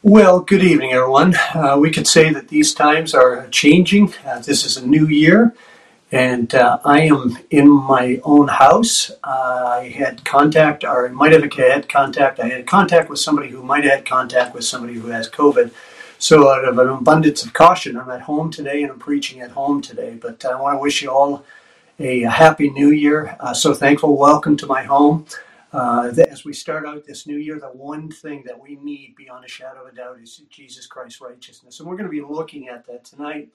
Well, good evening, everyone. We could say that these times are changing. This is a new year, and I am in my own house. I had contact, or I might have had contact. I had contact with somebody who might have had contact with somebody who has COVID. So, out of an abundance of caution, I'm at home today and I'm preaching at home today. But I want to wish you all a happy new year. So thankful. Welcome to my home. As we start out this new year, the one thing that we need beyond a shadow of a doubt is Jesus Christ's righteousness. And we're going to be looking at that tonight,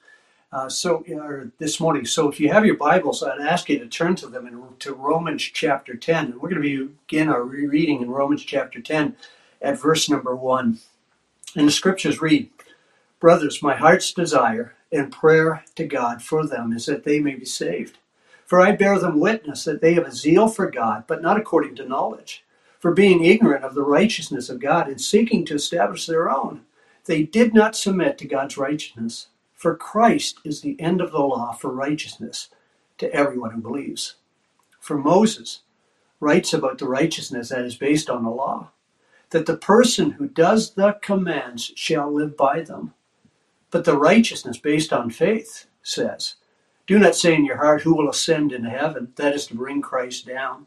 or this morning. So if you have your Bibles, I'd ask you to turn to them to Romans chapter 10. And we're going to begin our reading in Romans chapter 10 at verse number 1. And the scriptures read, "Brothers, my heart's desire and prayer to God for them is that they may be saved. For I bear them witness that they have a zeal for God, but not according to knowledge. For being ignorant of the righteousness of God and seeking to establish their own, they did not submit to God's righteousness. For Christ is the end of the law for righteousness to everyone who believes. For Moses writes about the righteousness that is based on the law, that the person who does the commands shall live by them. But the righteousness based on faith says, do not say in your heart, who will ascend into heaven? That is to bring Christ down.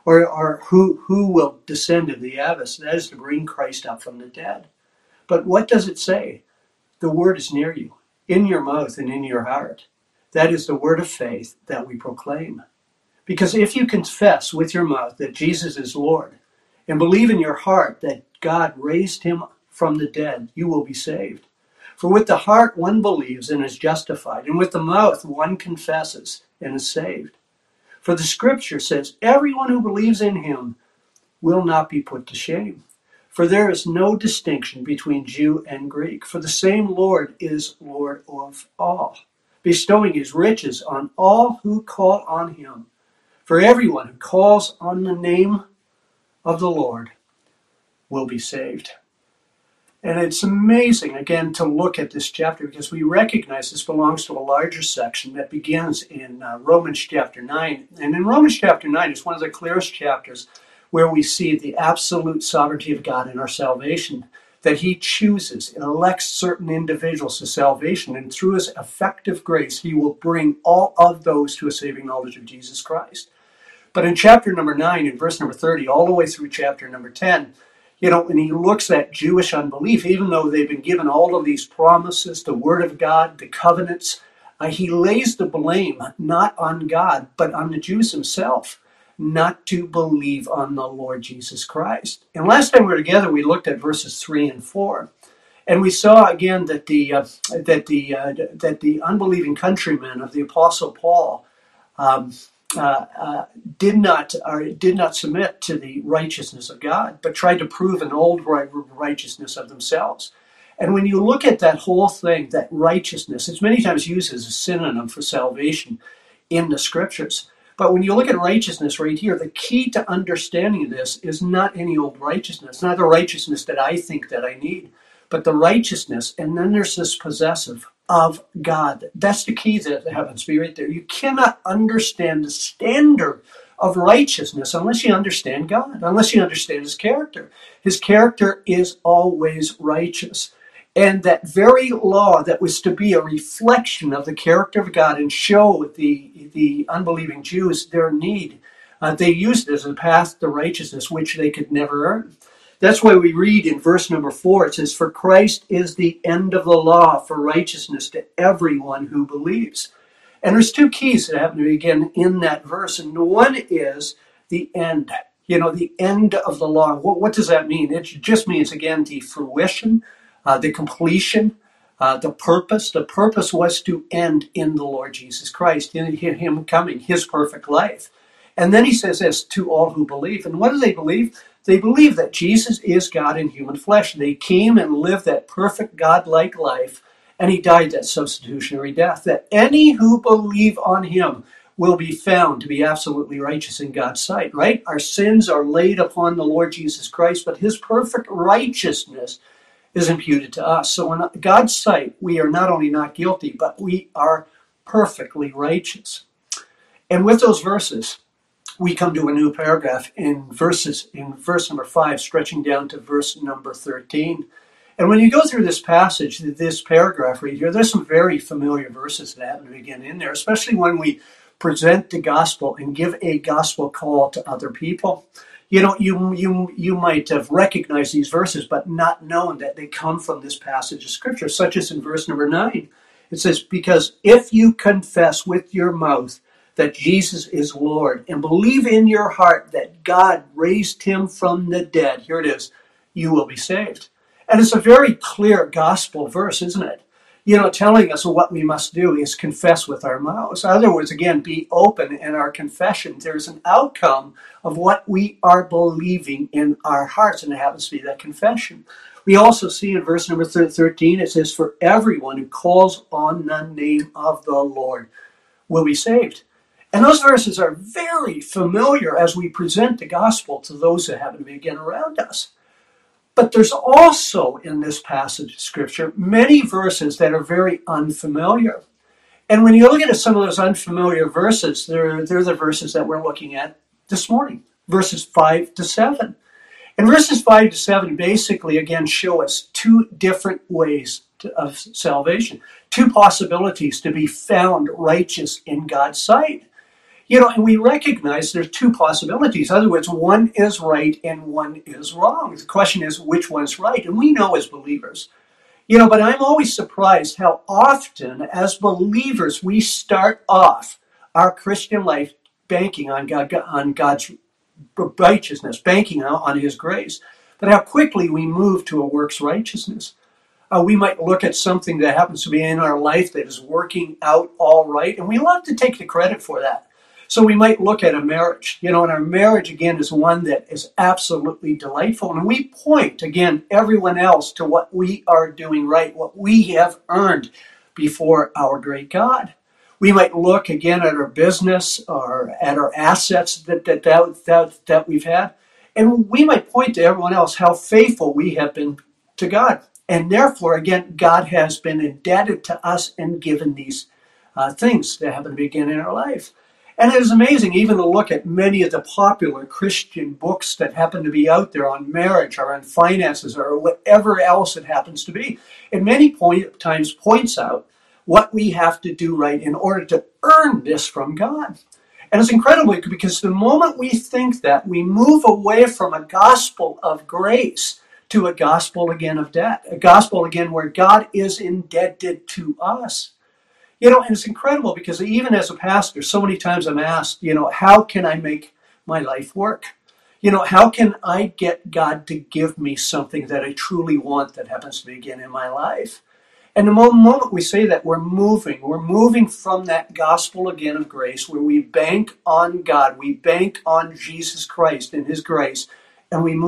Or who will descend into the abyss? That is to bring Christ up from the dead. But what does it say? The word is near you, in your mouth and in your heart. That is the word of faith that we proclaim. Because if you confess with your mouth that Jesus is Lord, and believe in your heart that God raised him from the dead, you will be saved. For with the heart one believes and is justified, and with the mouth one confesses and is saved. For the scripture says, everyone who believes in him will not be put to shame. For there is no distinction between Jew and Greek, for the same Lord is Lord of all, bestowing his riches on all who call on him. For everyone who calls on the name of the Lord will be saved." And it's amazing, again, to look at this chapter because we recognize this belongs to a larger section that begins in Romans chapter 9. And in Romans chapter 9, it's one of the clearest chapters where we see the absolute sovereignty of God in our salvation, that he chooses and elects certain individuals to salvation, and through his effective grace, he will bring all of those to a saving knowledge of Jesus Christ. But in chapter number 9, in verse number 30, all the way through chapter number 10, when he looks at Jewish unbelief, even though they've been given all of these promises, the word of God, the covenants, he lays the blame not on God, but on the Jews himself, not to believe on the Lord Jesus Christ. And last time we were together, we looked at verses 3 and 4. And we saw again that the unbelieving countrymen of the Apostle Paul did not submit to the righteousness of God, but tried to prove an old righteousness of themselves. And when you look at that whole thing, that righteousness, it's many times used as a synonym for salvation in the scriptures. But when you look at righteousness right here, the key to understanding this is not any old righteousness, not the righteousness that I think that I need, but the righteousness, and then there's this possessive of God. That's the key that happens to be right there. You cannot understand the standard of righteousness unless you understand God, unless you understand his character. His character is always righteous. And that very law that was to be a reflection of the character of God and show the unbelieving Jews their need, they used it as a path to righteousness which they could never earn. That's why we read in verse number 4, it says, "For Christ is the end of the law for righteousness to everyone who believes." And there's two keys that happen to be again in that verse. And one is the end, the end of the law. What does that mean? It just means, again, the fruition, the completion, the purpose. The purpose was to end in the Lord Jesus Christ, in him coming, his perfect life. And then he says this, to all who believe. And what do they believe? They believe that Jesus is God in human flesh. They came and lived that perfect God-like life, and he died that substitutionary death, that any who believe on him will be found to be absolutely righteous in God's sight, right? Our sins are laid upon the Lord Jesus Christ, but his perfect righteousness is imputed to us. So in God's sight, we are not only not guilty, but we are perfectly righteous. And with those verses, we come to a new paragraph in verse number 5, stretching down to verse number 13. And when you go through this passage, this paragraph right here, there's some very familiar verses that happen to begin in there, especially when we present the gospel and give a gospel call to other people. You know, you might have recognized these verses, but not known that they come from this passage of Scripture, such as in verse number 9. It says, because if you confess with your mouth that Jesus is Lord and believe in your heart that God raised him from the dead, here it is, you will be saved. And it's a very clear gospel verse, isn't it? You know, telling us what we must do is confess with our mouths. In other words, again, be open in our confession. There's an outcome of what we are believing in our hearts, and it happens to be that confession. We also see in verse number 13, it says, for everyone who calls on the name of the Lord will be saved. And those verses are very familiar as we present the gospel to those that happen to be again around us. But there's also in this passage of Scripture many verses that are very unfamiliar. And when you look at some of those unfamiliar verses, they're the verses that we're looking at this morning, verses 5 to 7. And verses 5 to 7 basically, again, show us two different ways of salvation, two possibilities to be found righteous in God's sight. You know, and we recognize there's two possibilities. In other words, one is right and one is wrong. The question is, which one's right? And we know as believers. You know, but I'm always surprised how often as believers we start off our Christian life banking on God's righteousness, banking on his grace, but how quickly we move to a works righteousness. We might look at something that happens to be in our life that is working out all right, and we love to take the credit for that. So we might look at a marriage, you know, and our marriage, again, is one that is absolutely delightful. And we point, again, everyone else to what we are doing right, what we have earned before our great God. We might look, again, at our business or at our assets that we've had. And we might point to everyone else how faithful we have been to God. And therefore, again, God has been indebted to us and given these things that happen to begin in our life. And it is amazing even to look at many of the popular Christian books that happen to be out there on marriage or on finances or whatever else it happens to be. It many times points out what we have to do right in order to earn this from God. And it's incredible because the moment we think that, we move away from a gospel of grace to a gospel again of debt, a gospel again where God is indebted to us. You know, and it's incredible because even as a pastor, so many times I'm asked, you know, how can I make my life work? You know, how can I get God to give me something that I truly want that happens to be again in my life? And the moment we say that, we're moving from that gospel again of grace where we bank on God, we bank on Jesus Christ and his grace, and we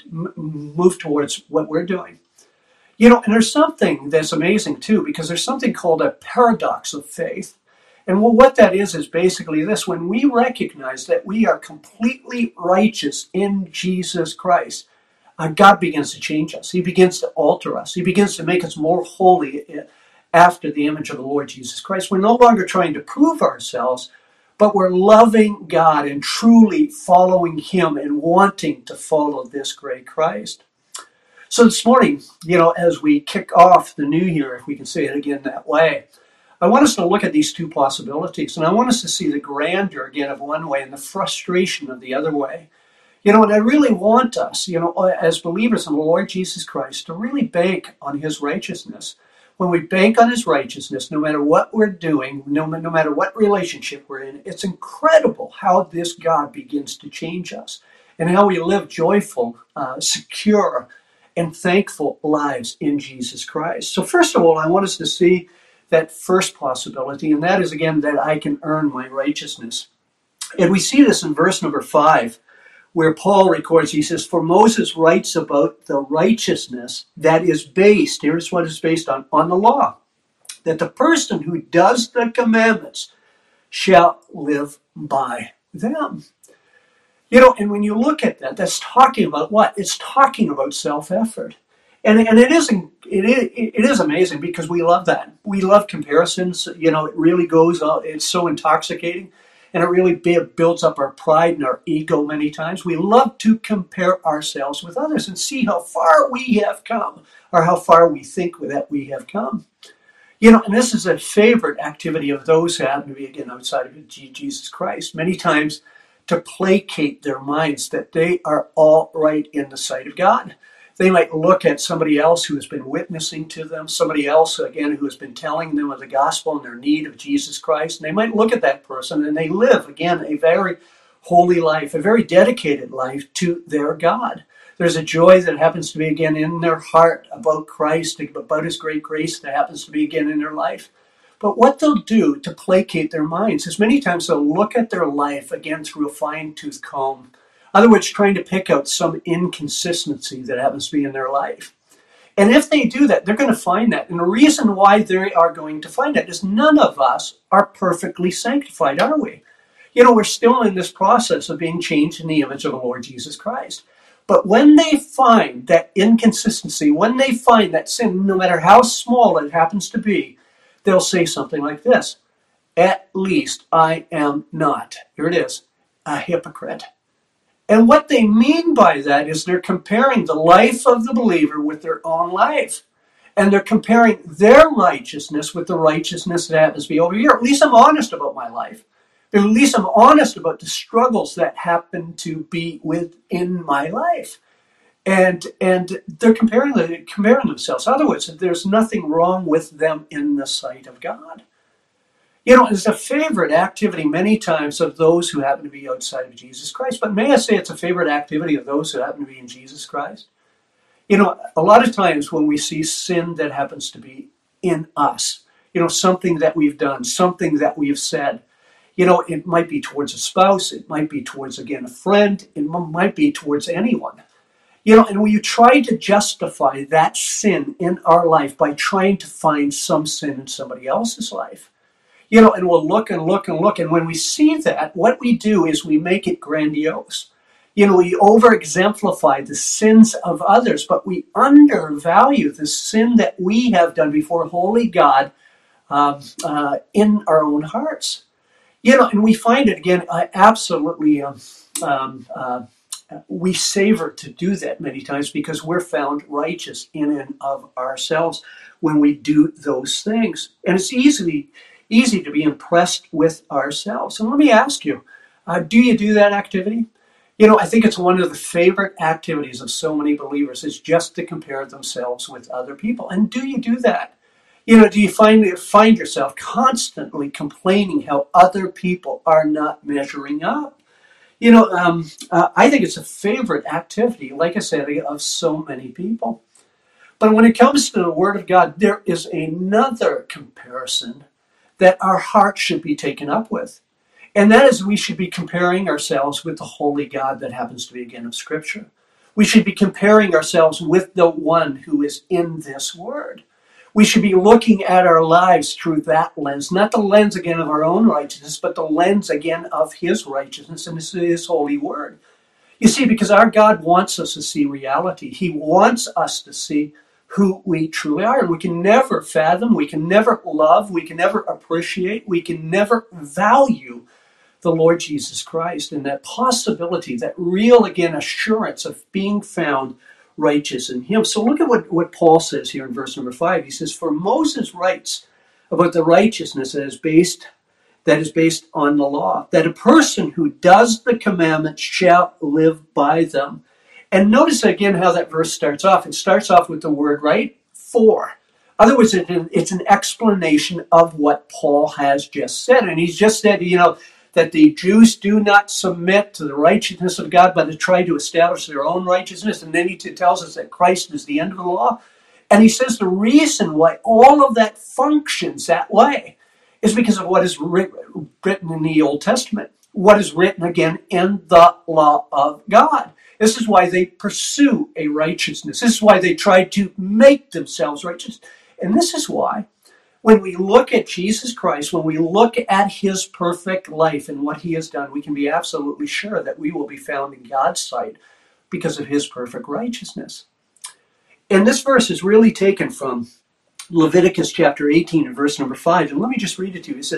move towards what we're doing. You know, and there's something that's amazing too, because there's something called a paradox of faith. And what that is basically this: when we recognize that we are completely righteous in Jesus Christ, God begins to change us. He begins to alter us. He begins to make us more holy after the image of the Lord Jesus Christ. We're no longer trying to prove ourselves, but we're loving God and truly following him and wanting to follow this great Christ. So this morning, you know, as we kick off the new year, if we can say it again that way, I want us to look at these two possibilities. And I want us to see the grandeur again of one way and the frustration of the other way. You know, and I really want us, you know, as believers in the Lord Jesus Christ, to really bank on his righteousness. When we bank on his righteousness, no matter what we're doing, no matter what relationship we're in, it's incredible how this God begins to change us and how we live joyful, secure, and thankful lives in Jesus Christ. So first of all, I want us to see that first possibility, and that is, again, that I can earn my righteousness. And we see this in verse number 5, where Paul records, he says, for Moses writes about the righteousness that is based, here's what it's based on the law, that the person who does the commandments shall live by them. You know, and when you look at that, that's talking about what? It's talking about self-effort. And it is amazing because we love that. We love comparisons. You know, it really goes out. It's so intoxicating. and it really builds up our pride and our ego many times. We love to compare ourselves with others and see how far we have come, or how far we think that we have come. And this is a favorite activity of those who happen to be, again, outside of Jesus Christ. Many times to placate their minds that they are all right in the sight of God. They might look at somebody else who has been witnessing to them, somebody else, again, who has been telling them of the gospel and their need of Jesus Christ. And they might look at that person and they live, again, a very holy life, a very dedicated life to their God. There's a joy that happens to be, again, in their heart about Christ, about His great grace that happens to be, again, in their life. But what they'll do to placate their minds is many times they'll look at their life, again, through a fine-tooth comb. In other words, trying to pick out some inconsistency that happens to be in their life. And if they do that, they're going to find that. And the reason why they are going to find that is none of us are perfectly sanctified, are we? We're still in this process of being changed in the image of the Lord Jesus Christ. But when they find that inconsistency, when they find that sin, no matter how small it happens to be, they'll say something like this: at least I am not, here it is, a hypocrite. And what they mean by that is they're comparing the life of the believer with their own life. And they're comparing their righteousness with the righteousness that happens to be over here. At least I'm honest about my life. At least I'm honest about the struggles that happen to be within my life. And they're comparing themselves. In other words, there's nothing wrong with them in the sight of God. It's a favorite activity many times of those who happen to be outside of Jesus Christ. But may I say it's a favorite activity of those who happen to be in Jesus Christ? A lot of times when we see sin that happens to be in us, something that we've done, something that we've said, it might be towards a spouse, it might be towards, again, a friend, it might be towards anyone. And when you try to justify that sin in our life by trying to find some sin in somebody else's life, and we'll look and look and look. And when we see that, what we do is we make it grandiose. We over-exemplify the sins of others, but we undervalue the sin that we have done before holy God in our own hearts. And we find it, again, absolutely, we savor to do that many times because we're found righteous in and of ourselves when we do those things. And it's easy to be impressed with ourselves. And let me ask you, do you do that activity? I think it's one of the favorite activities of so many believers is just to compare themselves with other people. And do you do that? Do you find yourself constantly complaining how other people are not measuring up? I think it's a favorite activity, like I said, of so many people. But when it comes to the Word of God, there is another comparison that our heart should be taken up with. And that is we should be comparing ourselves with the holy God that happens to be, again, of Scripture. We should be comparing ourselves with the one who is in this Word. We should be looking at our lives through that lens, not the lens, again, of our own righteousness, but the lens, again, of His righteousness and His holy Word. You see, because our God wants us to see reality. He wants us to see who we truly are. And we can never fathom, we can never love, we can never appreciate, we can never value the Lord Jesus Christ and that possibility, that real, again, assurance of being found righteous in Him. So look at what Paul says here in verse number 5. He says, for Moses writes about the righteousness that is based on the law, that a person who does the commandments shall live by them. And notice again how that verse starts off. It starts off with the word, right? For. In other words, it's an explanation of what Paul has just said. And he's just said, that the Jews do not submit to the righteousness of God, but to try to establish their own righteousness. And then he tells us that Christ is the end of the law. And he says the reason why all of that functions that way is because of what is written in the Old Testament, what is written, again, in the law of God. This is why they pursue a righteousness. This is why they try to make themselves righteous. And this is why, when we look at Jesus Christ, when we look at His perfect life and what He has done, we can be absolutely sure that we will be found in God's sight because of His perfect righteousness. And this verse is really taken from Leviticus chapter 18 and verse number 5. And let me just read it to you. It says,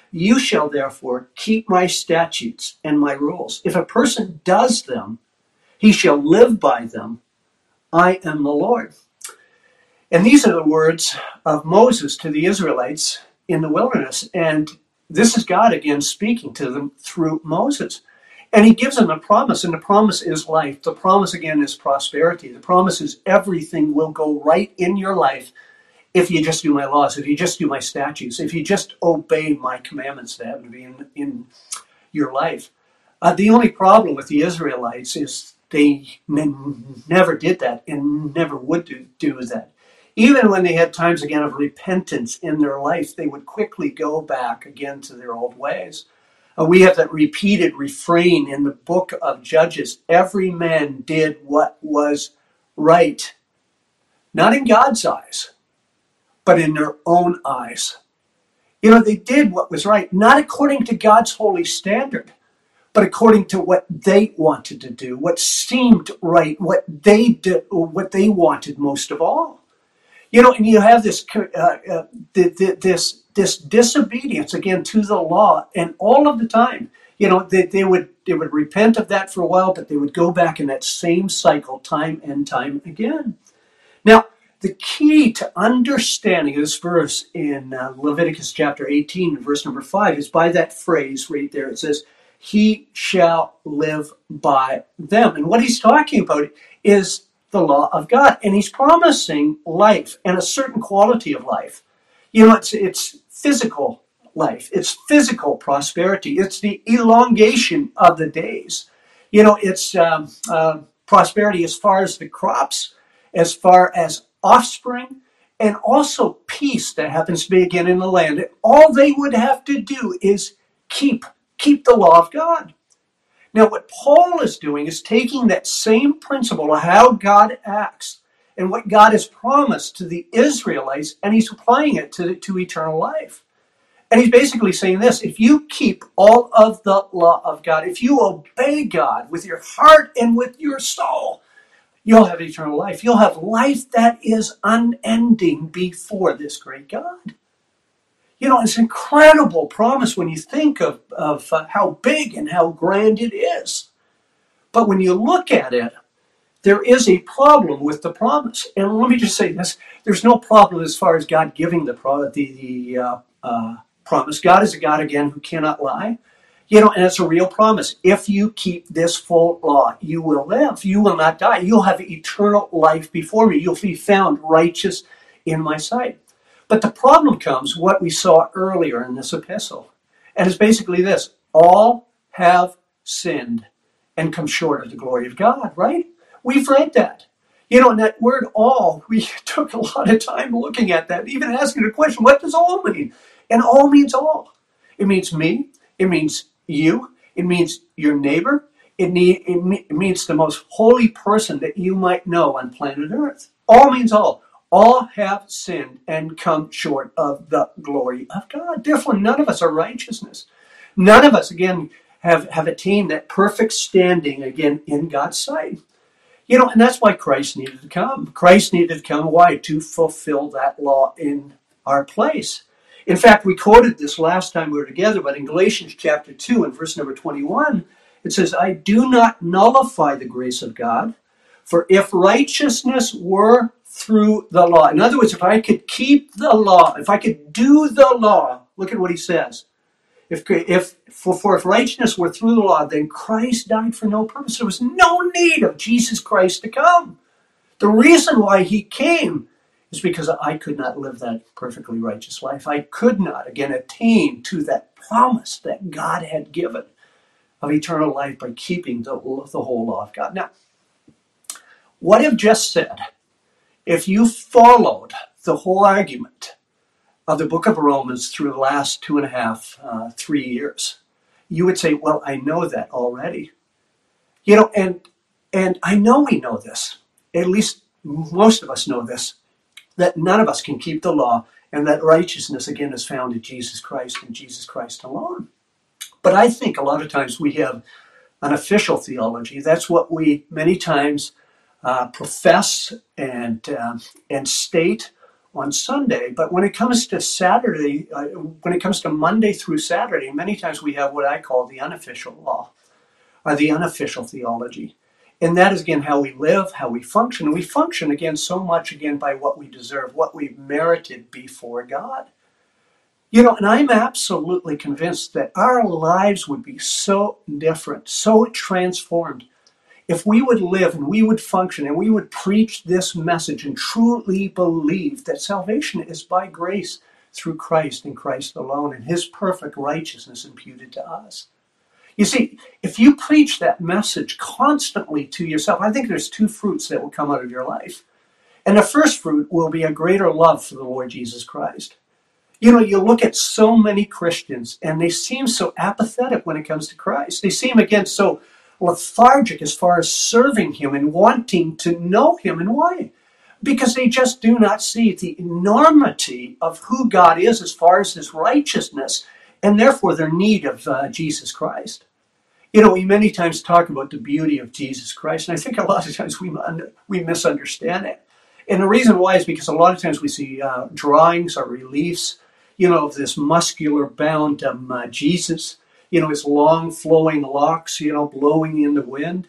You shall therefore keep my statutes and my rules. If a person does them, he shall live by them. I am the Lord. And these are the words of Moses to the Israelites in the wilderness. And this is God again speaking to them through Moses. And he gives them a promise, and the promise is life. The promise again is prosperity. The promise is everything will go right in your life if you just do my laws, if you just do my statutes, if you just obey my commandments that happen to be in your life. The only problem with the Israelites is they never did that and never would do that. Even when they had times again of repentance in their life, they would quickly go back again to their old ways. We have that repeated refrain in the book of Judges. Every man did what was right, not in God's eyes, but in their own eyes. They did what was right, not according to God's holy standard, but according to what they wanted to do, what seemed right, what they did, what they wanted most of all. And you have this this disobedience again to the law, and all of the time, they would repent of that for a while, but they would go back in that same cycle time and time again. Now, the key to understanding this verse in Leviticus chapter 18, verse number 5, is by that phrase right there. It says, "He shall live by them." And what he's talking about is the law of God. And he's promising life and a certain quality of life. It's physical life. It's physical prosperity. It's the elongation of the days. It's prosperity as far as the crops, as far as offspring, and also peace that happens to be again in the land. And all they would have to do is keep the law of God. Now, what Paul is doing is taking that same principle of how God acts and what God has promised to the Israelites, and he's applying it to eternal life. And he's basically saying this: if you keep all of the law of God, if you obey God with your heart and with your soul, you'll have eternal life. You'll have life that is unending before this great God. It's an incredible promise when you think of how big and how grand it is. But when you look at it, there is a problem with the promise. And let me just say this: there's no problem as far as God giving the promise. God is a God, again, who cannot lie. And it's a real promise. If you keep this full law, you will live. You will not die. You'll have eternal life before me. You'll be found righteous in my sight. But the problem comes, what we saw earlier in this epistle. And it's basically this: all have sinned and come short of the glory of God, right? We've read that. And that word all, we took a lot of time looking at that, even asking the question, what does all mean? And all means all. It means me. It means you. It means your neighbor. It means the most holy person that you might know on planet Earth. All means all. All have sinned and come short of the glory of God. Therefore, none of us are righteousness. None of us, again, have attained that perfect standing, again, in God's sight. And that's why Christ needed to come. Christ needed to come. Why? To fulfill that law in our place. In fact, we quoted this last time we were together, but in Galatians chapter 2 and verse number 21, it says, "I do not nullify the grace of God, for if righteousness were through the law." In other words, if I could keep the law, if I could do the law, look at what he says. If righteousness were through the law, then Christ died for no purpose. There was no need of Jesus Christ to come. The reason why he came is because I could not live that perfectly righteous life. I could not, again, attain to that promise that God had given of eternal life by keeping the whole law of God. Now, what I've just said, if you followed the whole argument of the book of Romans through the last 2.5, 3 years, you would say, well, I know that already. And I know we know this. At least most of us know this, that none of us can keep the law, and that righteousness, again, is found in Jesus Christ and Jesus Christ alone. But I think a lot of times we have an official theology. That's what we many times profess and state on Sunday. But when it comes to Saturday, when it comes to Monday through Saturday, many times we have what I call the unofficial law, or the unofficial theology. And that is, again, how we live, how we function. And we function, again, so much, again, by what we deserve, what we've merited before God. And I'm absolutely convinced that our lives would be so different, so transformed, if we would live and we would function and we would preach this message and truly believe that salvation is by grace through Christ and Christ alone, and his perfect righteousness imputed to us. You see, if you preach that message constantly to yourself, I think there's two fruits that will come out of your life. And the first fruit will be a greater love for the Lord Jesus Christ. You look at so many Christians and they seem so apathetic when it comes to Christ. They seem, again, so lethargic as far as serving him and wanting to know him. And why? Because they just do not see the enormity of who God is as far as his righteousness, and therefore their need of Jesus Christ. We many times talk about the beauty of Jesus Christ, and I think a lot of times we misunderstand it. And the reason why is because a lot of times we see drawings or reliefs, of this muscular bound Jesus, his long flowing locks, blowing in the wind.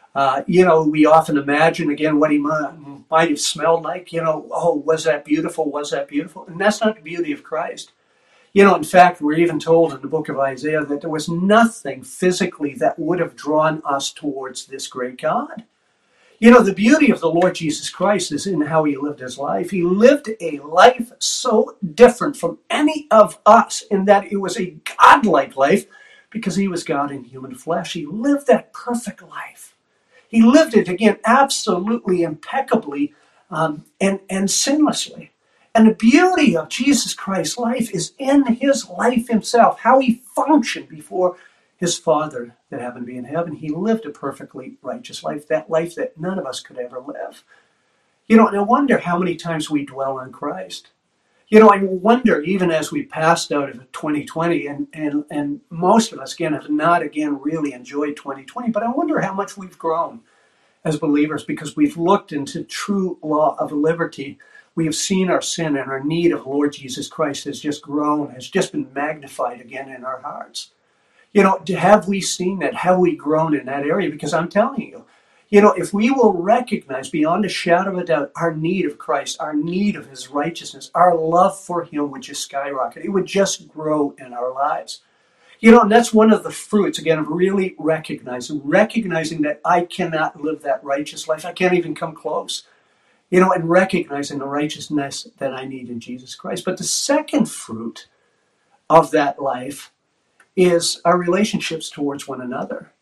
We often imagine, again, what he might have smelled like, oh, was that beautiful? Was that beautiful? And that's not the beauty of Christ. In fact, we're even told in the book of Isaiah that there was nothing physically that would have drawn us towards this great God. The beauty of the Lord Jesus Christ is in how he lived his life. He lived a life so different from any of us in that it was a godlike life because he was God in human flesh. He lived that perfect life. He lived it, again, absolutely impeccably and sinlessly. And the beauty of Jesus Christ's life is in his life himself, how he functioned before his Father that happened to be in heaven. He lived a perfectly righteous life, that life that none of us could ever live. And I wonder how many times we dwell on Christ. I wonder, even as we passed out of 2020, and most of us, again, have not, really enjoyed 2020, but I wonder how much we've grown as believers because we've looked into true law of liberty. We have seen our sin, and our need of Lord Jesus Christ has just grown, has just been magnified again in our hearts. Have we seen that? Have we grown in that area? Because I'm telling you, if we will recognize beyond a shadow of a doubt our need of Christ, our need of his righteousness, our love for him would just skyrocket. It would just grow in our lives. And that's one of the fruits, again, of really recognizing that I cannot live that righteous life. I can't even come close. And recognizing the righteousness that I need in Jesus Christ. But the second fruit of that life is our relationships towards one another.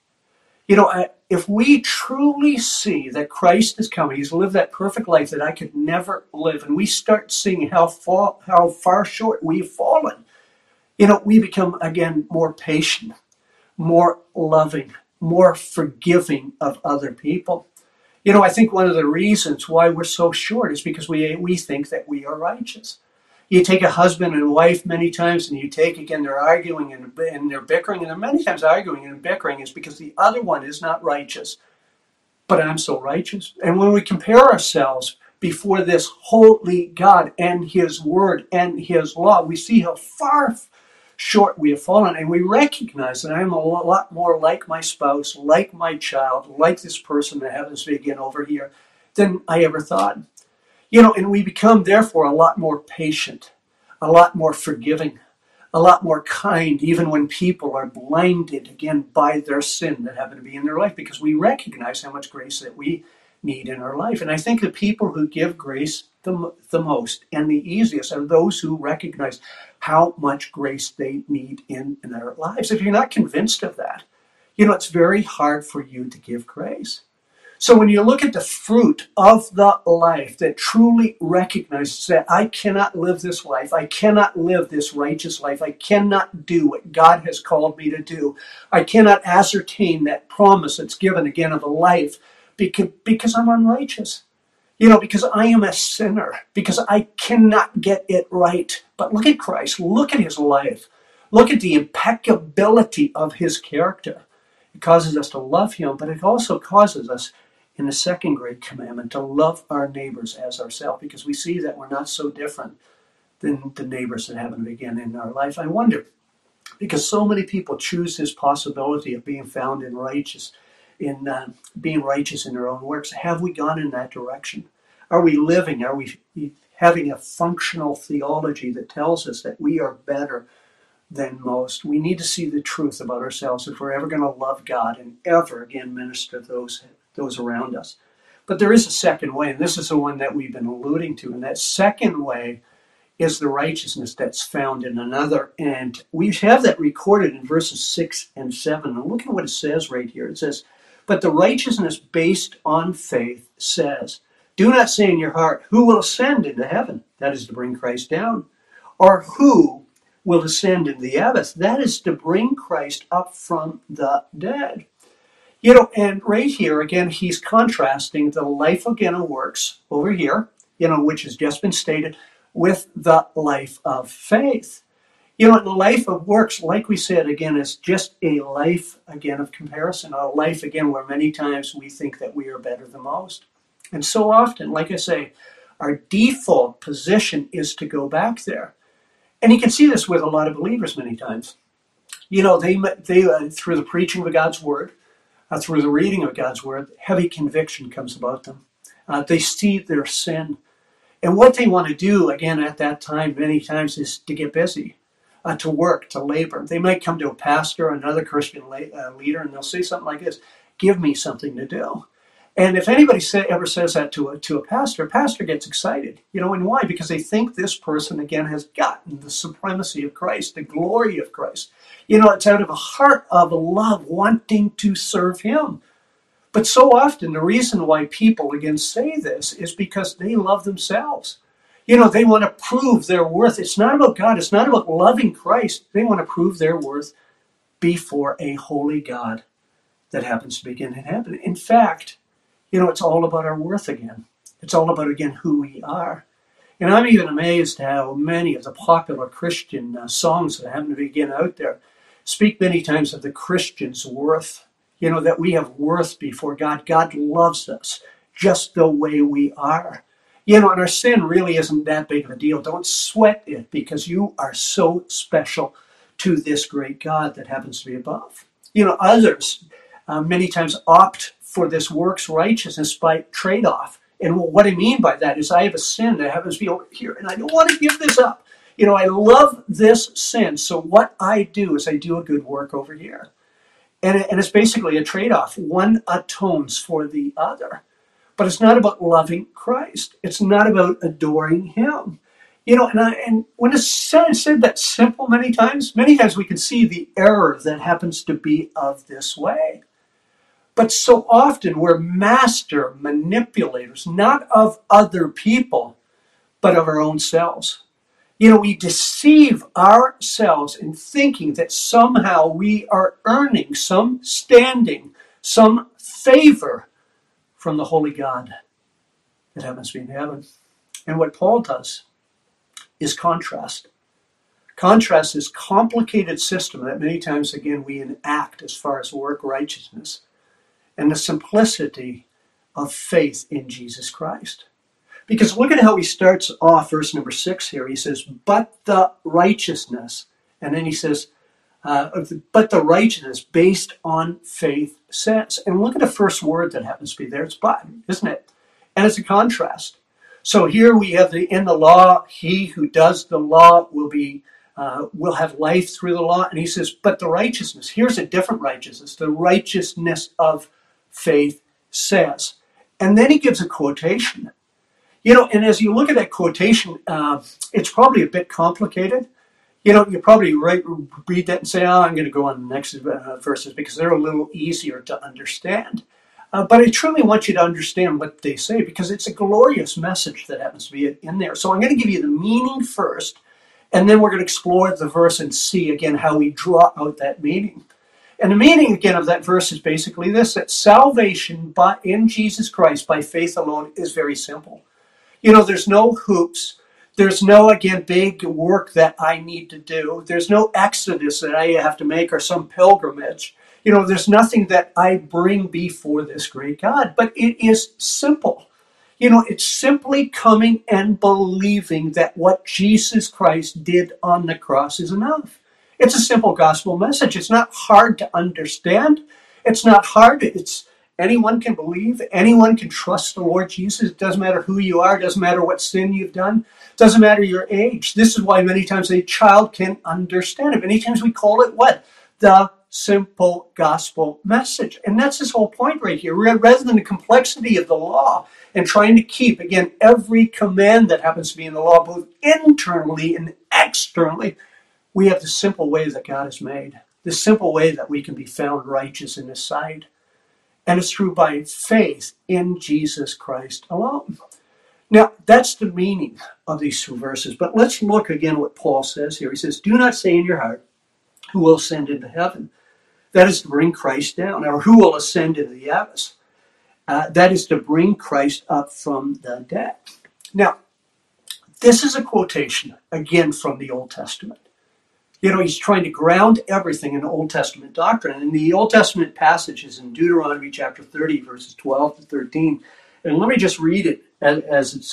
If we truly see that Christ is coming, he's lived that perfect life that I could never live, and we start seeing how far short we've fallen, we become, again, more patient, more loving, more forgiving of other people. I think one of the reasons why we're so short is because we think that we are righteous. You take a husband and wife many times, and you take, again, they're arguing and they're bickering, and they're many times arguing and bickering is because the other one is not righteous. But I'm so righteous. And when we compare ourselves before this holy God and his word and his law, we see how far short we have fallen, and we recognize that I'm a lot more like my spouse, like my child, like this person that happens to be, again, over here, than I ever thought. And we become, therefore, a lot more patient, a lot more forgiving, a lot more kind, even when people are blinded, again, by their sin that happen to be in their life, because we recognize how much grace that we need in our life. And I think the people who give grace the most and the easiest are those who recognize how much grace they need in their lives. If you're not convinced of that, it's very hard for you to give grace. So when you look at the fruit of the life that truly recognizes that I cannot live this life, I cannot live this righteous life, I cannot do what God has called me to do, I cannot ascertain that promise that's given, again, of a life because I'm unrighteous. Because I am a sinner, because I cannot get it right. But look at Christ, look at his life, look at the impeccability of his character. It causes us to love him, but it also causes us in the second great commandment, to love our neighbors as ourselves, because we see that we're not so different than the neighbors that happen to begin in our life. I wonder, because so many people choose this possibility of being found in being righteous in their own works. Have we gone in that direction? Are we living? Are we having a functional theology that tells us that we are better than most? We need to see the truth about ourselves if we're ever going to love God and ever again minister to those around us. But there is a second way, and this is the one that we've been alluding to. And that second way is the righteousness that's found in another. And we have that recorded in verses 6 and 7. And look at what it says right here. It says, but the righteousness based on faith says, do not say in your heart, who will ascend into heaven? That is to bring Christ down. Or who will ascend into the abyss? That is to bring Christ up from the dead. And right here, again, he's contrasting the life again of works over here, which has just been stated, with the life of faith. The life of works, like we said, again, is just a life, again, of comparison, a life, again, where many times we think that we are better than most. And so often, like I say, our default position is to go back there. And you can see this with a lot of believers many times. They through the preaching of God's word, through the reading of God's word, heavy conviction comes about them. They see their sin. And what they want to do, again, at that time, many times, is to get busy, to work, to labor. They might come to a pastor, another Christian leader, and they'll say something like this, give me something to do. And if anybody ever says that to a pastor gets excited. And why? Because they think this person, again, has gotten the supremacy of Christ, the glory of Christ. It's out of a heart of love, wanting to serve him. But so often, the reason why people, again, say this is because they love themselves. They want to prove their worth. It's not about God. It's not about loving Christ. They want to prove their worth before a holy God that happens to begin in heaven. In fact, it's all about our worth again. It's all about, again, who we are. And I'm even amazed how many of the popular Christian songs that happen to begin out there speak many times of the Christian's worth. That we have worth before God. God loves us just the way we are. And our sin really isn't that big of a deal. Don't sweat it, because you are so special to this great God that happens to be above. Others many times opt for this works righteousness by trade-off. And what I mean by that is I have a sin that happens to be over here, and I don't want to give this up. I love this sin, so what I do is I do a good work over here. And it's basically a trade-off. One atones for the other. But it's not about loving Christ. It's not about adoring him. And when it's said that simple many times we can see the error that happens to be of this way. But so often we're master manipulators, not of other people, but of our own selves. We deceive ourselves in thinking that somehow we are earning some standing, some favor from the holy God that happens to be in heaven. And what Paul does is contrast. Contrast this complicated system that many times, again, we enact as far as work righteousness and the simplicity of faith in Jesus Christ. Because look at how he starts off verse number 6 here. He says, but the righteousness. And then he says, but the righteousness based on faith says. And look at the first word that happens to be there. It's but, isn't it? And it's a contrast. So here we have in the law, he who does the law will have life through the law. And he says, but the righteousness. Here's a different righteousness. The righteousness of faith says. And then he gives a quotation. And as you look at that quotation, it's probably a bit complicated. You probably read that and say, I'm going to go on the next verses because they're a little easier to understand. But I truly want you to understand what they say, because it's a glorious message that happens to be in there. So I'm going to give you the meaning first, and then we're going to explore the verse and see, again, how we draw out that meaning. And the meaning, again, of that verse is basically this, that salvation in Jesus Christ by faith alone is very simple. There's no hoops. There's no, again, big work that I need to do. There's no exodus that I have to make or some pilgrimage. There's nothing that I bring before this great God, but it is simple. It's simply coming and believing that what Jesus Christ did on the cross is enough. It's a simple gospel message. It's not hard to understand. It's not hard. Anyone can believe. Anyone can trust the Lord Jesus. It doesn't matter who you are. It doesn't matter what sin you've done. It doesn't matter your age. This is why many times a child can understand it. Many times we call it what? The simple gospel message. And that's his whole point right here. Rather than the complexity of the law and trying to keep, again, every command that happens to be in the law, both internally and externally, we have the simple way that God has made. The simple way that we can be found righteous in his sight. And it's through by faith in Jesus Christ alone. Now, that's the meaning of these two verses. But let's look again what Paul says here. He says, do not say in your heart, who will ascend into heaven? That is to bring Christ down. Or who will ascend into the abyss? That is to bring Christ up from the dead. Now, this is a quotation, again, from the Old Testament. He's trying to ground everything in Old Testament doctrine. And the Old Testament passage is in Deuteronomy chapter 30, verses 12 to 13. And let me just read it as it's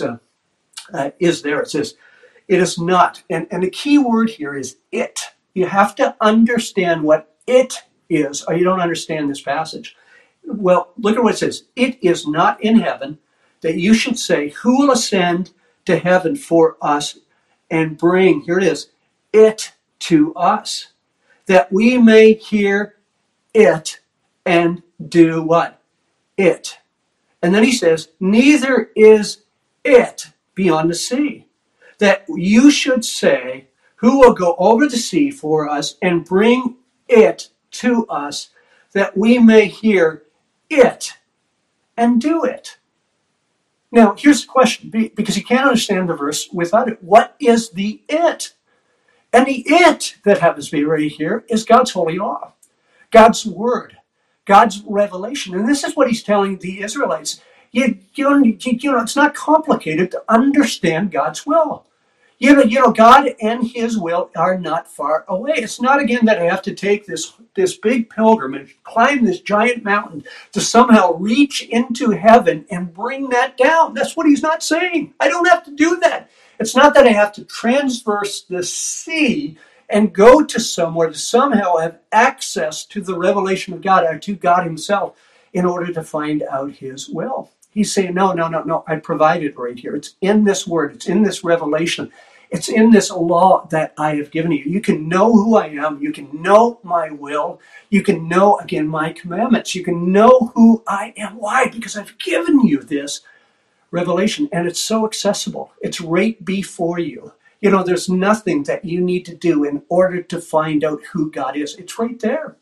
is there. It says, it is not. And the key word here is it. You have to understand what it is, or you don't understand this passage. Well, look at what it says. It is not in heaven that you should say, who will ascend to heaven for us and bring, here it is, it to us, that we may hear it and do what? It. And then he says, neither is it beyond the sea, that you should say, who will go over the sea for us and bring it to us, that we may hear it and do it. Now, here's the question, because you can't understand the verse without it. What is the it? And the it that happens to be right here is God's holy law, God's word, God's revelation. And this is what he's telling the Israelites. It's not complicated to understand God's will. God and his will are not far away. It's not, again, that I have to take this big pilgrimage, climb this giant mountain to somehow reach into heaven and bring that down. That's what he's not saying. I don't have to do that. It's not that I have to transverse the sea and go to somewhere to somehow have access to the revelation of God, or to God himself, in order to find out his will. He's saying, no, I provide it right here. It's in this word. It's in this revelation. It's in this law that I have given you. You can know who I am. You can know my will. You can know, again, my commandments. You can know who I am. Why? Because I've given you this revelation, and it's so accessible. It's right before you. There's nothing that you need to do in order to find out who God is. It's right there.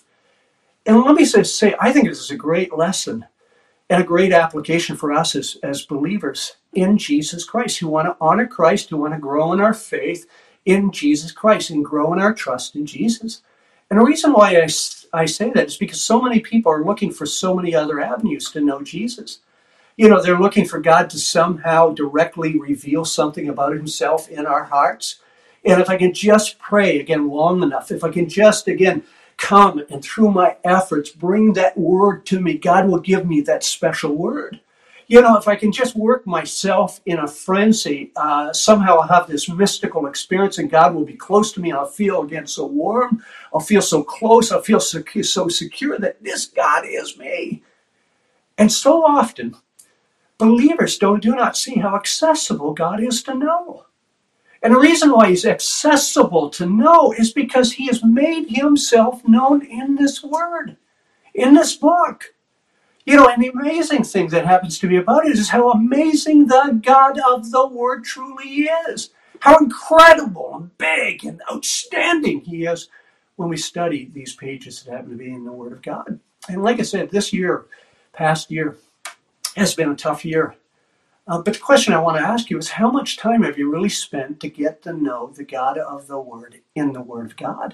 And let me say, I think this is a great lesson and a great application for us as believers in Jesus Christ, who want to honor Christ, who want to grow in our faith in Jesus Christ and grow in our trust in Jesus. And the reason why I say that is because so many people are looking for so many other avenues to know Jesus. They're looking for God to somehow directly reveal something about himself in our hearts. And if I can just pray, again, long enough, if I can just, again, come and through my efforts bring that word to me, God will give me that special word. If I can just work myself in a frenzy, somehow I'll have this mystical experience and God will be close to me. I'll feel, again, so warm. I'll feel so close. I'll feel so secure that this God is me. And so often, believers do not see how accessible God is to know. And the reason why he's accessible to know is because he has made himself known in this word, in this book. And the amazing thing that happens to me about it is how amazing the God of the word truly is. How incredible and big and outstanding he is when we study these pages that happen to be in the Word of God. And like I said, this year, past year, has been a tough year. But the question I want to ask you is, how much time have you really spent to get to know the God of the Word in the Word of God?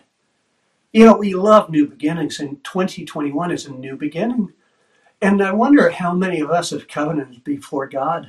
We love new beginnings, and 2021 is a new beginning. And I wonder how many of us have covenanted before God.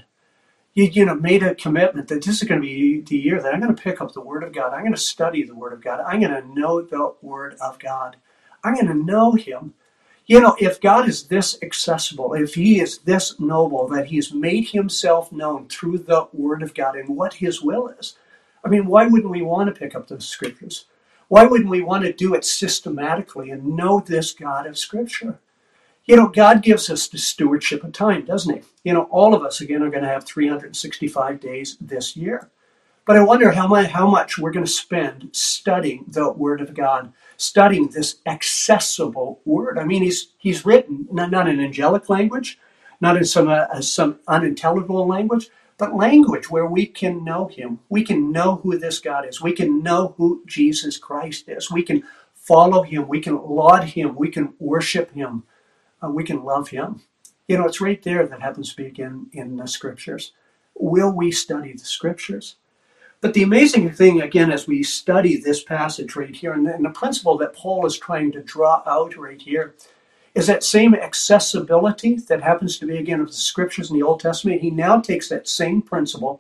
Made a commitment that this is going to be the year that I'm going to pick up the Word of God. I'm going to study the Word of God. I'm going to know the Word of God. I'm going to know him. You know, if God is this accessible, if he is this noble, that he has made himself known through the word of God and what his will is, I mean, why wouldn't we want to pick up the scriptures? Why wouldn't we want to do it systematically and know this God of scripture? You know, God gives us the stewardship of time, doesn't he? You know, all of us, again, are going to have 365 days this year. But I wonder how much we're going to spend studying the Word of God, studying this accessible Word. I mean, he's written not in angelic language, not in some unintelligible language, but language where we can know him. We can know who this God is. We can know who Jesus Christ is. We can follow him. We can laud him. We can worship him. We can love him. You know, it's right there that happens to be again in the scriptures. Will we study the scriptures? But the amazing thing, again, as we study this passage right here, and the principle that Paul is trying to draw out right here, is that same accessibility that happens to be, again, of the scriptures in the Old Testament. He now takes that same principle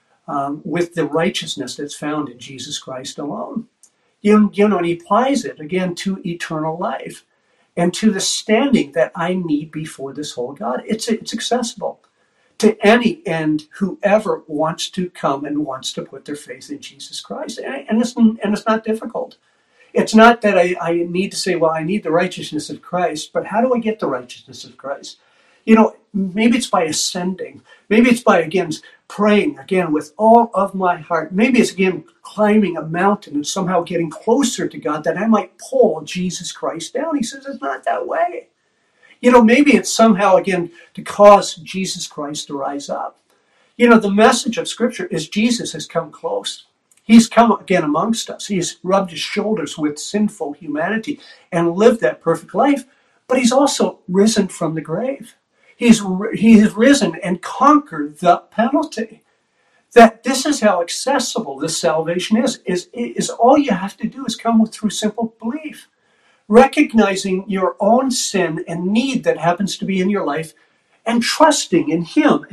with the righteousness that's found in Jesus Christ alone. You know, and he applies it, again, to eternal life and to the standing that I need before this whole God. It's accessible to any and whoever wants to come and wants to put their faith in Jesus Christ. And it's not difficult. It's not that I need to say, well, I need the righteousness of Christ, but how do I get the righteousness of Christ? You know, maybe it's by ascending. Maybe it's by, again, praying, again, with all of my heart. Maybe it's, again, climbing a mountain and somehow getting closer to God that I might pull Jesus Christ down. He says it's not that way. You know, maybe it's somehow, again, to cause Jesus Christ to rise up. You know, the message of Scripture is Jesus has come close. He's come again amongst us. He's rubbed his shoulders with sinful humanity and lived that perfect life. But he's also risen from the grave. He has risen and conquered the penalty. That this is how accessible this salvation is all you have to do is come through simple belief. Recognizing your own sin and need that happens to be in your life and trusting in him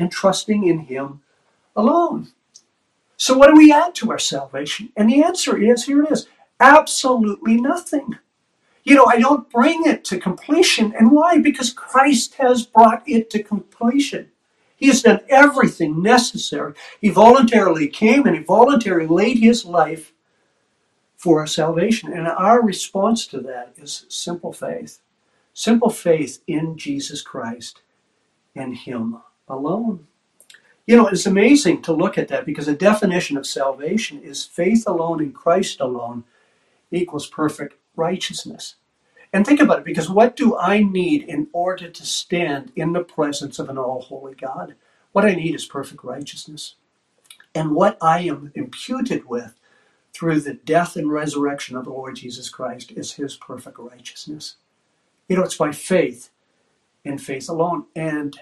alone. So what do we add to our salvation? And the answer is, here it is, absolutely nothing. You know, I don't bring it to completion. And why? Because Christ has brought it to completion. He has done everything necessary. He voluntarily came and he voluntarily laid his life for our salvation. And our response to that is simple faith. Simple faith in Jesus Christ and him alone. You know, it's amazing to look at that because the definition of salvation is faith alone in Christ alone equals perfect righteousness. And think about it, because what do I need in order to stand in the presence of an all-holy God? What I need is perfect righteousness. And what I am imputed with through the death and resurrection of the Lord Jesus Christ is his perfect righteousness. You know, it's by faith and faith alone. And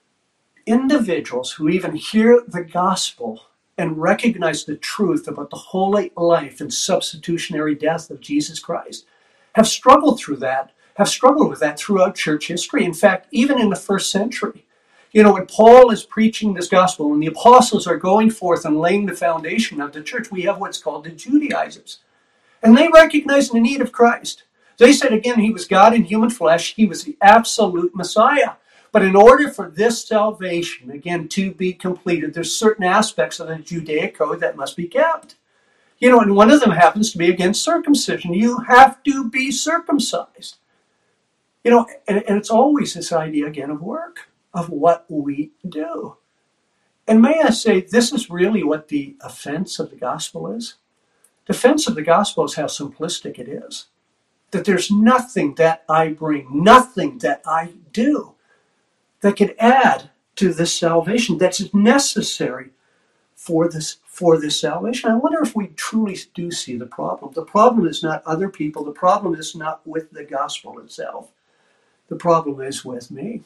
individuals who even hear the gospel and recognize the truth about the holy life and substitutionary death of Jesus Christ have struggled with that throughout church history. In fact, even in the first century. You know, when Paul is preaching this gospel, when the apostles are going forth and laying the foundation of the church, we have what's called the Judaizers. And they recognize the need of Christ. They said, again, he was God in human flesh. He was the absolute Messiah. But in order for this salvation, again, to be completed, there's certain aspects of the Judaic code that must be kept. You know, and one of them happens to be, again, circumcision. You have to be circumcised. You know, and it's always this idea, again, of work, of what we do. And may I say, this is really what the offense of the gospel is. The offense of the gospel is how simplistic it is. That there's nothing that I bring, nothing that I do that could add to this salvation that's necessary for this salvation. I wonder if we truly do see the problem. The problem is not other people. The problem is not with the gospel itself. The problem is with me.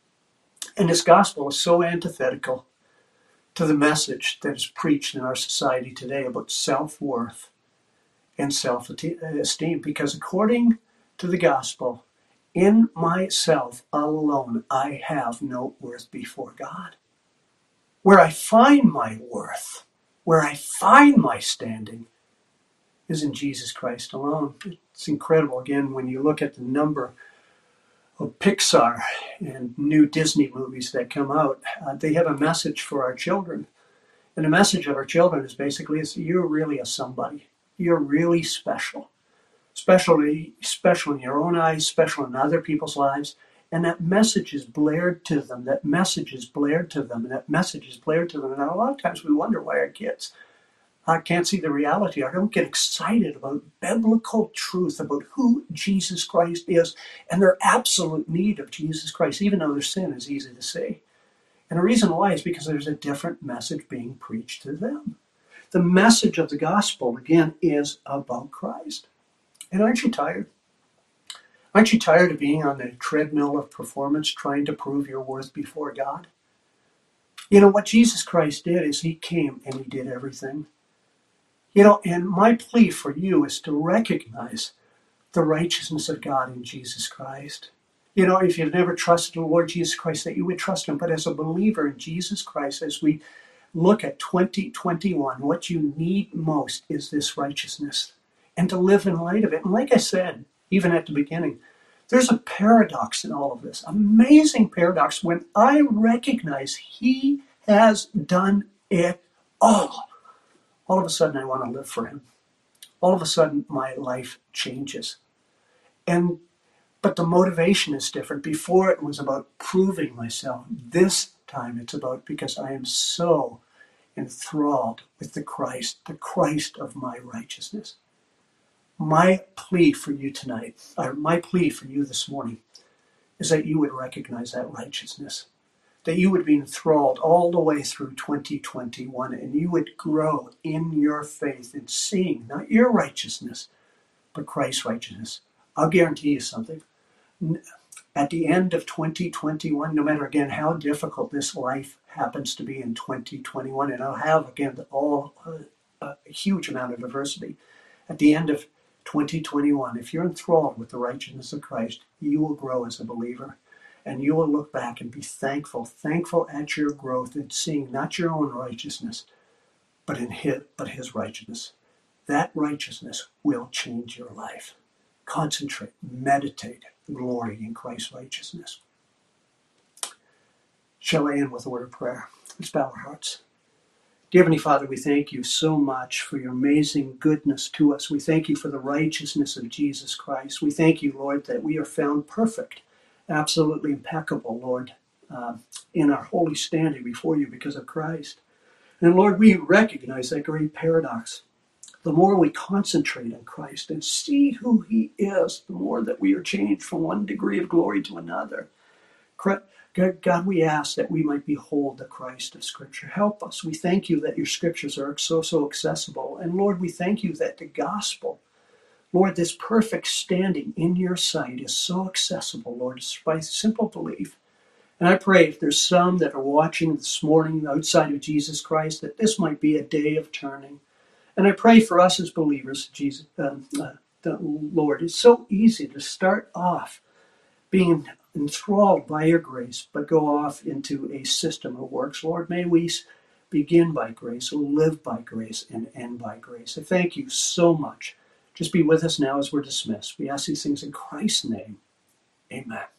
And this gospel is so antithetical to the message that is preached in our society today about self-worth and self-esteem. Because according to the gospel, in myself alone, I have no worth before God. Where I find my worth, where I find my standing, is in Jesus Christ alone. It's incredible. Again, when you look at the number of Pixar and new Disney movies that come out, they have a message for our children. And the message of our children is basically, you're really a somebody. You're really special. Special in your own eyes, special in other people's lives. And that message is blared to them. That message is blared to them. And that message is blared to them. And a lot of times we wonder why our kids can't see the reality. I don't get excited about biblical truth, about who Jesus Christ is, and their absolute need of Jesus Christ, even though their sin is easy to see. And the reason why is because there's a different message being preached to them. The message of the gospel, again, is about Christ. And aren't you tired? Aren't you tired of being on the treadmill of performance, trying to prove your worth before God? You know, what Jesus Christ did is he came and he did everything. You know, and my plea for you is to recognize the righteousness of God in Jesus Christ. You know, if you've never trusted the Lord Jesus Christ, that you would trust him. But as a believer in Jesus Christ, as we look at 2021, what you need most is this righteousness and to live in light of it. And like I said, even at the beginning, there's a paradox in all of this, amazing paradox. When I recognize he has done it all of a sudden I want to live for him. All of a sudden my life changes. But the motivation is different. Before it was about proving myself. This time it's about because I am so enthralled with the Christ of my righteousness. My plea for you tonight, or my plea for you this morning, is that you would recognize that righteousness. That you would be enthralled all the way through 2021, and you would grow in your faith in seeing not your righteousness, but Christ's righteousness. I'll guarantee you something. At the end of 2021, no matter again how difficult this life happens to be in 2021, and I'll have again a huge amount of adversity, at the end of 2021, if you're enthralled with the righteousness of Christ, you will grow as a believer. And you will look back and be thankful at your growth and seeing not your own righteousness, but his righteousness. That righteousness will change your life. Concentrate, meditate, glory in Christ's righteousness. Shall I end with a word of prayer? Let's bow our hearts. Dear Heavenly Father, we thank you so much for your amazing goodness to us. We thank you for the righteousness of Jesus Christ. We thank you, Lord, that we are found perfect, absolutely impeccable, Lord, in our holy standing before you because of Christ. And Lord, we recognize that great paradox. The more we concentrate on Christ and see who he is, the more that we are changed from one degree of glory to another. God, we ask that we might behold the Christ of Scripture. Help us. We thank you that your Scriptures are so accessible. And Lord, we thank you that the gospel, Lord, this perfect standing in your sight is so accessible, Lord, by simple belief. And I pray if there's some that are watching this morning outside of Jesus Christ, that this might be a day of turning. And I pray for us as believers, Jesus, Lord, it's so easy to start off being enthralled by your grace, but go off into a system of works. Lord, may we begin by grace, live by grace, and end by grace. I thank you so much. Just be with us now as we're dismissed. We ask these things in Christ's name. Amen.